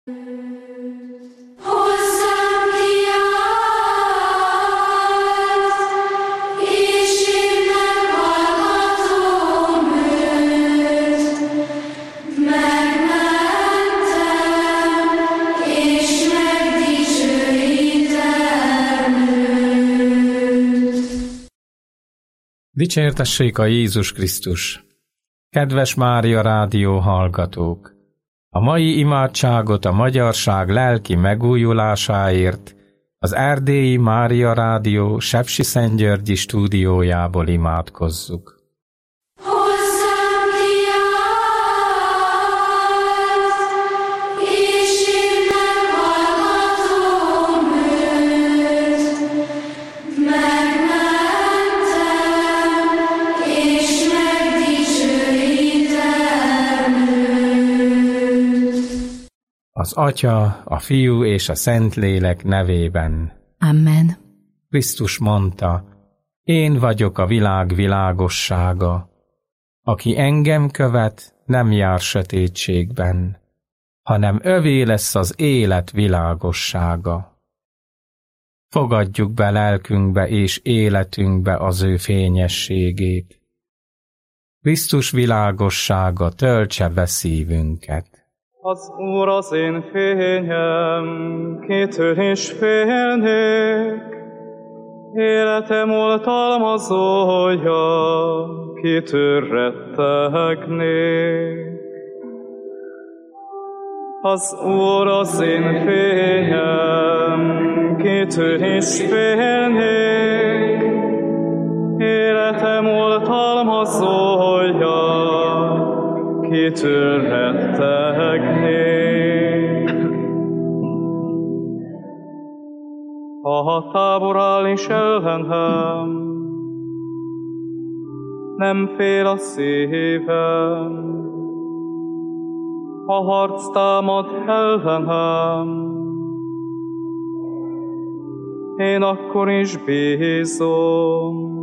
Dicsértessék a Jézus Krisztus! Kedves Mária Rádió hallgatók! A mai imádságot a magyarság lelki megújulásáért az Erdélyi Mária Rádió Sepsiszentgyörgyi stúdiójából imádkozzuk. Az Atya, a Fiú és a Szentlélek nevében. Amen. Krisztus mondta, én vagyok a világ világossága. Aki engem követ, nem jár sötétségben, hanem övé lesz az élet világossága. Fogadjuk be lelkünkbe és életünkbe az ő fényességét. Krisztus világossága töltse be szívünket. Az Úr az én fényem, kitől is félnék, életem oltalmazója, kitől rettegnék. Az Úr az én fényem, kitől is félnék, életem oltalmazója, kitől rettegnék. Ha tábor áll is ellenem, nem fél a szívem. Ha harc támad ellenem, én akkor is bízom.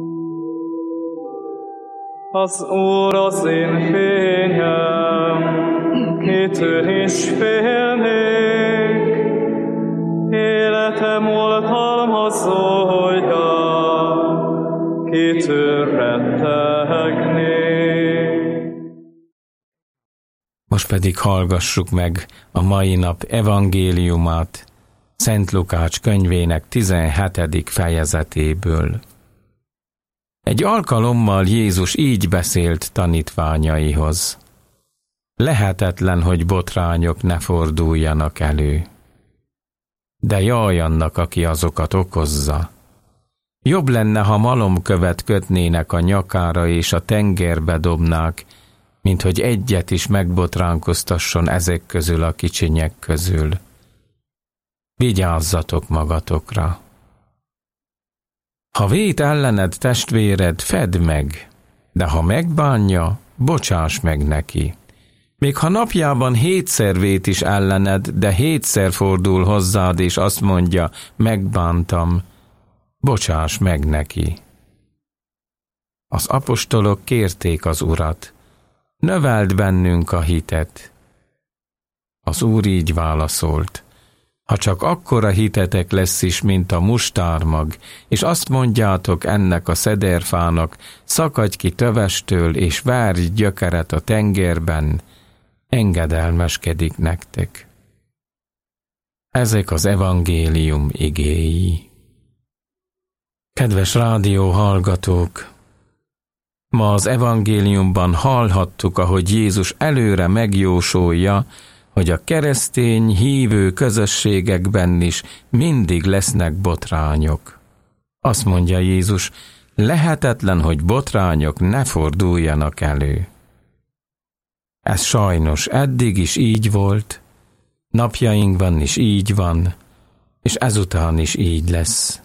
Az Úr az én fényem, kitől is félnék, életem oltalmazója, kitől rettegnék. Most pedig hallgassuk meg a mai nap evangéliumát, Szent Lukács könyvének 17. fejezetéből. Egy alkalommal Jézus így beszélt tanítványaihoz. Lehetetlen, hogy botrányok ne forduljanak elő. De jaj annak, aki azokat okozza. Jobb lenne, ha malomkövet kötnének a nyakára és a tengerbe dobnák, mint hogy egyet is megbotránkoztasson ezek közül a kicsinyek közül. Vigyázzatok magatokra! Ha vét ellened testvéred, fedd meg, de ha megbánja, bocsáss meg neki. Még ha napjában 7-szer vét is ellened, de 7-szer fordul hozzád, és azt mondja, megbántam, bocsáss meg neki. Az apostolok kérték az Urat, növeld bennünk a hitet. Az Úr így válaszolt, ha csak akkora hitetek lesz is, mint a mustármag, és azt mondjátok ennek a szederfának, szakadj ki tövestől, és várj gyökeret a tengerben, engedelmeskedik nektek. Ezek az evangélium igéi. Kedves rádió hallgatók! Ma az evangéliumban hallhattuk, ahogy Jézus előre megjósolja, hogy a keresztény hívő közösségekben is mindig lesznek botrányok. Azt mondja Jézus, lehetetlen, hogy botrányok ne forduljanak elő. Ez sajnos eddig is így volt, napjainkban is így van, és ezután is így lesz.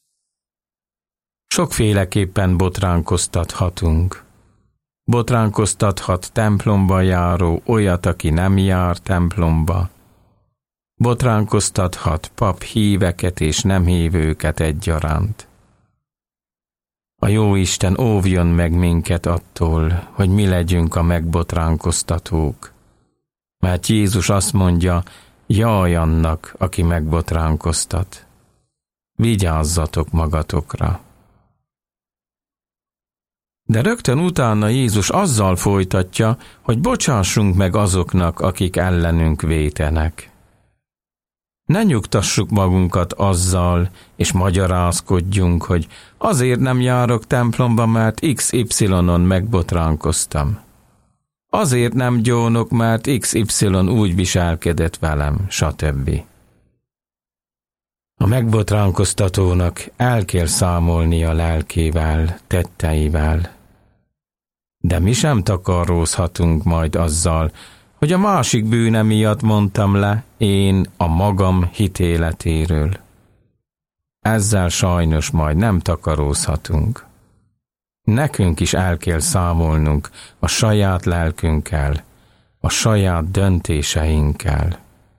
Sokféleképpen botránkoztathatunk. Botránkoztathat templomba járó olyat, aki nem jár templomba. Botránkoztathat pap híveket és nem hívőket egyaránt. A Jóisten óvjon meg minket attól, hogy mi legyünk a megbotránkoztatók. Mert Jézus azt mondja, jaj annak, aki megbotránkoztat. Vigyázzatok magatokra. De rögtön utána Jézus azzal folytatja, hogy bocsássunk meg azoknak, akik ellenünk vétenek. Ne nyugtassuk magunkat azzal, és magyarázkodjunk, hogy azért nem járok templomba, mert XY-on megbotránkoztam. Azért nem gyónok, mert XY úgy viselkedett velem, stb. A megbotránkoztatónak el kell számolnia lelkével, tetteivel. De mi sem takarózhatunk majd azzal, hogy a másik bűne miatt mondtam le én a magam hitéletéről. Ezzel sajnos majd nem takarózhatunk. Nekünk is el kell számolnunk a saját lelkünkkel, a saját döntéseinkkel.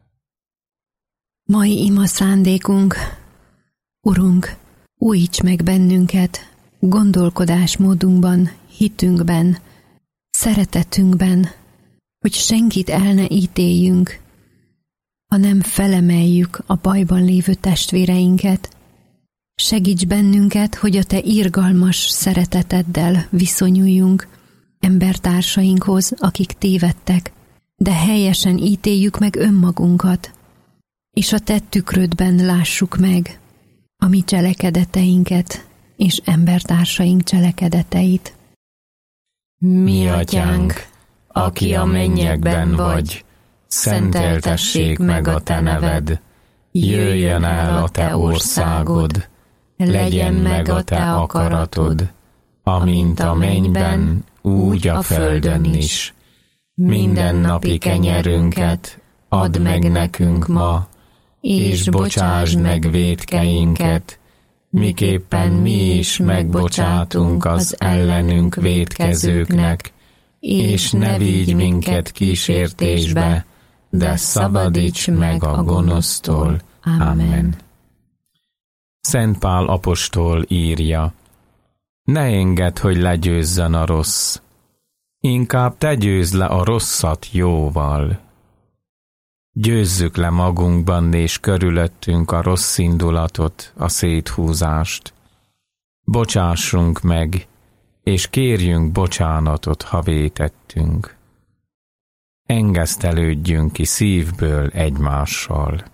Mai ima szándékunk, Urunk, újíts meg bennünket gondolkodásmódunkban, hitünkben, szeretetünkben, hogy senkit el ne ítéljünk, hanem felemeljük a bajban lévő testvéreinket. Segíts bennünket, hogy a Te irgalmas szereteteddel viszonyuljunk embertársainkhoz, akik tévedtek, de helyesen ítéljük meg önmagunkat, és a Te tükrödben lássuk meg a mi cselekedeteinket és embertársaink cselekedeteit. Mi atyánk, aki a mennyekben vagy, szenteltessék meg a Te neved, jöjjön el a Te országod, legyen meg a Te akaratod, amint a mennyben, úgy a földön is. Mindennapi kenyerünket add meg nekünk ma, és bocsásd meg vétkeinket, miképpen mi is megbocsátunk az ellenünk vétkezőknek, és ne vigy minket kísértésbe, de szabadíts meg a gonosztól. Amen. Szent Pál apostol írja: ne engedd, hogy legyőzzön a rossz, inkább te győzd le a rosszat jóval. Győzzük le magunkban és körülöttünk a rossz indulatot, a széthúzást. Bocsássunk meg, és kérjünk bocsánatot, ha vétettünk. Engesztelődjünk ki szívből egymással.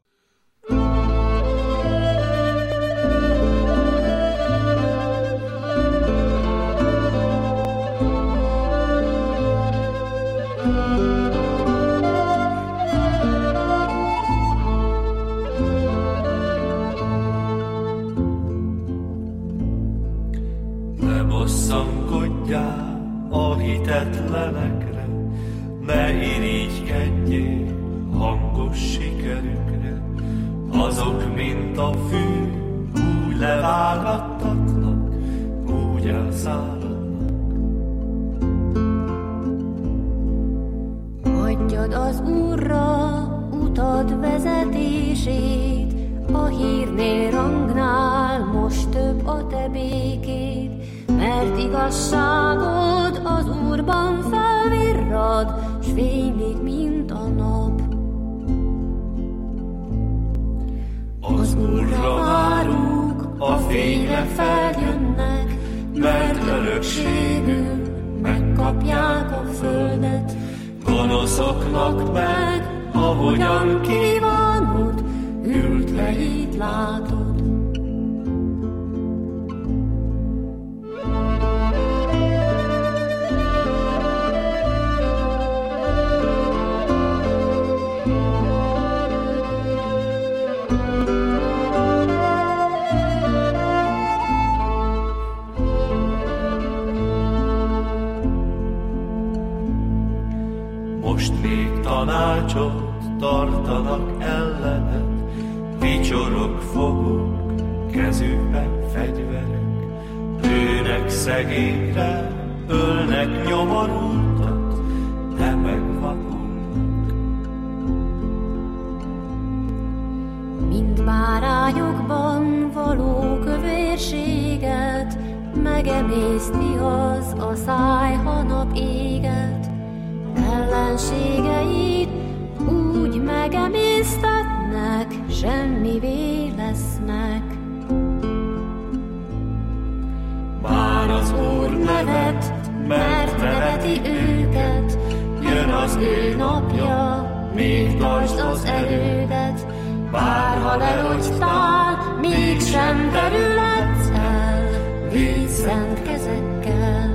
Bosszankodjál a hitetlenekre, ne irigykedjél hangos sikerükre. Azok, mint a fű, úgy levágattatnak, úgy elszáradnak. Adjad az Úrra utad vezetését, a hírnél rangnál most több a te békéd, mert igazságod az Úrban felvirrad, s fénylik, mint a nap. Az Úrra várunk, a fényre feljönnek, mert örökségül megkapják a földet. Gonoszoknak meg, ahogyan kívánod, ült helyét látod. Most még tanácsot tartanak ellened, vicsorog fogok, kezükben fegyverek. Lőnek szegényre, ölnek nyomorultat, de megvadulnak. Mint bárányokban való kövérséget, megemészti az a száj, ha nap éget. Ellenségeit úgy megemésztetnek, semmivé lesznek. Bár az Úr nevet, mert neveti őket, jön az ő napja, még tartsd az erődet. Bárha lerogytál, mégsem területsz el, víz szent kezekkel.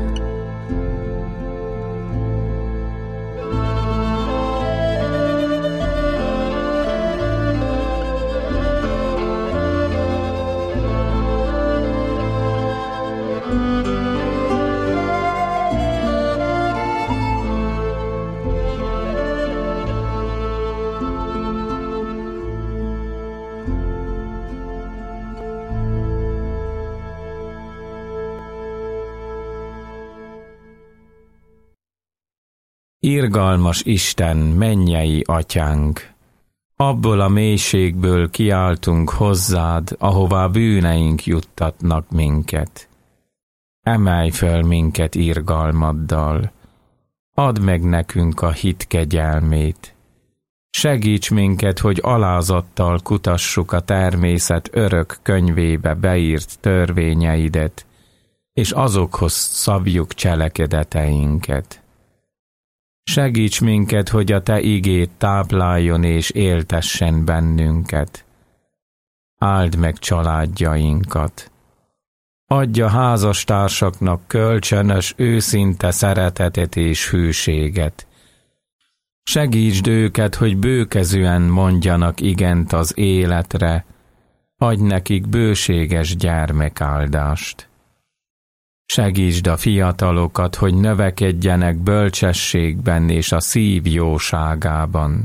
Irgalmas Isten, mennyei atyánk! Abból a mélységből kiáltunk hozzád, ahová bűneink juttatnak minket. Emelj föl minket irgalmaddal, add meg nekünk a hit kegyelmét. Segíts minket, hogy alázattal kutassuk a természet örök könyvébe beírt törvényeidet, és azokhoz szabjuk cselekedeteinket. Segíts minket, hogy a te igéd tápláljon és éltessen bennünket. Áld meg családjainkat. Adj a házastársaknak kölcsönös, őszinte szeretetet és hűséget. Segítsd őket, hogy bőkezűen mondjanak igent az életre, adj nekik bőséges gyermekáldást. Segítsd a fiatalokat, hogy növekedjenek bölcsességben és a szív jóságában.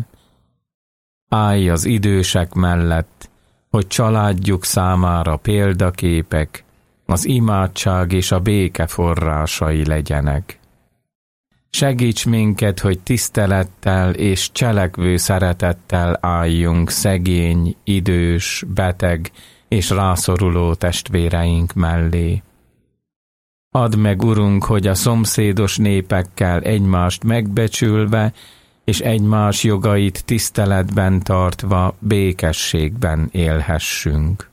Állj az idősek mellett, hogy családjuk számára példaképek, az imádság és a béke forrásai legyenek. Segíts minket, hogy tisztelettel és cselekvő szeretettel álljunk szegény, idős, beteg és rászoruló testvéreink mellé. Add meg, Urunk, hogy a szomszédos népekkel egymást megbecsülve és egymás jogait tiszteletben tartva békességben élhessünk.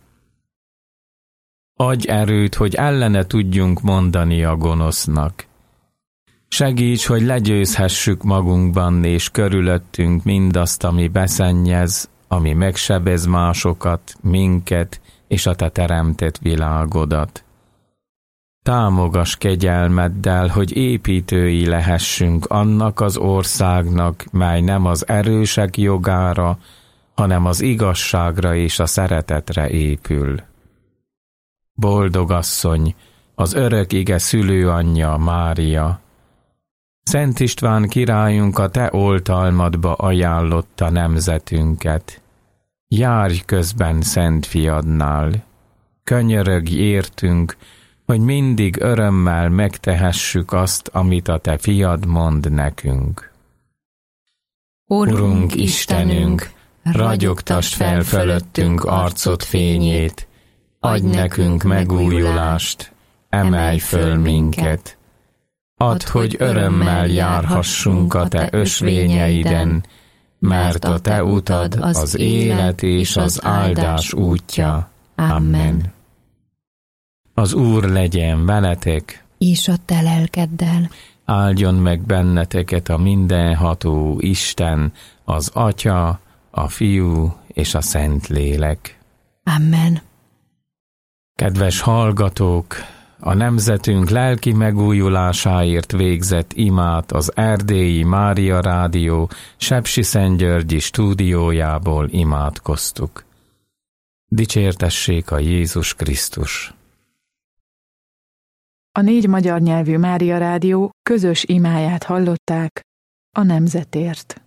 Adj erőt, hogy ellene tudjunk mondani a gonosznak. Segíts, hogy legyőzhessük magunkban és körülöttünk mindazt, ami beszennyez, ami megsebez másokat, minket és a te teremtett világodat. Támogass kegyelmeddel, hogy építői lehessünk annak az országnak, mely nem az erősek jogára, hanem az igazságra és a szeretetre épül. Boldog asszony, az örök ige szülőanyja Mária! Szent István királyunk a te oltalmadba ajánlotta nemzetünket. Járj közben Szent Fiadnál! Könyörögj értünk, hogy mindig örömmel megtehessük azt, amit a te fiad mond nekünk. Urunk Istenünk, ragyogtasd fel fölöttünk arcod fényét, adj nekünk megújulást, emelj föl minket. Add, hogy örömmel járhassunk a te ösvényeiden, mert a te utad az élet és az áldás útja. Amen. Az Úr legyen veletek, és a te lelkeddel. Áldjon meg benneteket a mindenható Isten, az Atya, a Fiú és a Szentlélek. Amen. Kedves hallgatók, a nemzetünk lelki megújulásáért végzett imát az Erdélyi Mária Rádió Sepsiszentgyörgyi stúdiójából imádkoztuk. Dicsértessék a Jézus Krisztus! A 4 magyar nyelvű Mária Rádió közös imáját hallották a nemzetért.